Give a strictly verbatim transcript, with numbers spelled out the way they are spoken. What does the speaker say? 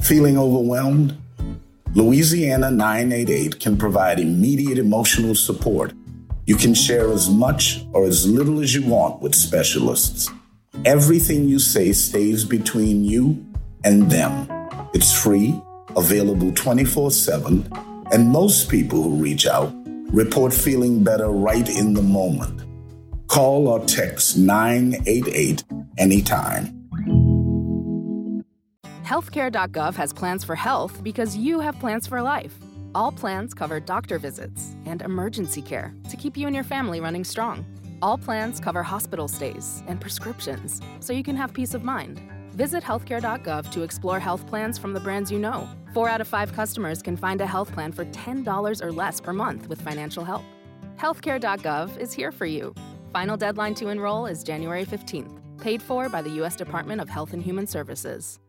Feeling overwhelmed? Louisiana nine eight eight can provide immediate emotional support. You can share as much or as little as you want with specialists. Everything you say stays between you and them. It's free, available twenty-four seven, and most people who reach out report feeling better right in the moment. Call or text nine eight eight anytime. Healthcare dot gov has plans for health because you have plans for life. All plans cover doctor visits and emergency care to keep you and your family running strong. All plans cover hospital stays and prescriptions so you can have peace of mind. Visit healthcare dot gov to explore health plans from the brands you know. Four out of five customers can find a health plan for ten dollars or less per month with financial help. healthcare dot gov is here for you. Final deadline to enroll is January fifteenth. Paid for by the U S Department of Health and Human Services.